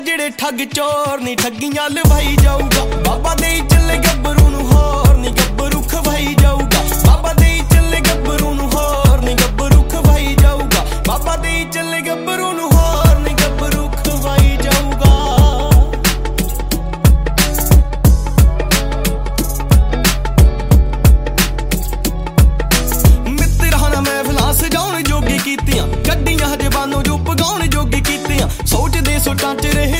ਜਿਹੜੇ ਠੱਗ ਚੋਰ ਨੀ ਠੱਗੀਆਂ ਲਵਾਈ ਜਾਊਗਾ। ਬਾਬਾ ਦੇ ਚੱਲੇ ਗੱਭਰੂ ਨੂੰ ਹੋਰ ਨੀ ਗੱਭਰੂ ਖਵਾਈ ਜਾਊਗਾ। ਬਾਬਾ ਦੇ ਚੱਲੇ ਗੱਭਰੂ ਨੂੰ ਹੋਰ ਨੀ ਗੱਭਰੂ ਖਵਾਈ ਜਾਊਗਾ। ਬਾਬਾ ਦੇ ਚੱਲੇ ਗੱਭਰੂ ਨੂੰ ਹੋਰ ਨੀ ਗੱਭਰੂ ਖਵਾਈ ਜਾਊਗਾ। ਮਿੱਤਰਾਂ ਨਾਲ ਮਹਿਫਲਾਂ ਸਜਾਉਣ ਜੋਗੀ ਕੀਤੀਆਂ, ਗੱਡੀਆਂ ਜ਼ਬਾਨੋਂ ਜੋ ਪਗਾਉਣ ਜੋਗੀ ਕੀਤੀਆਂ। ਸੋਚਦੇ ਸੁੱਟਾਂ ਚ ਰਹੇ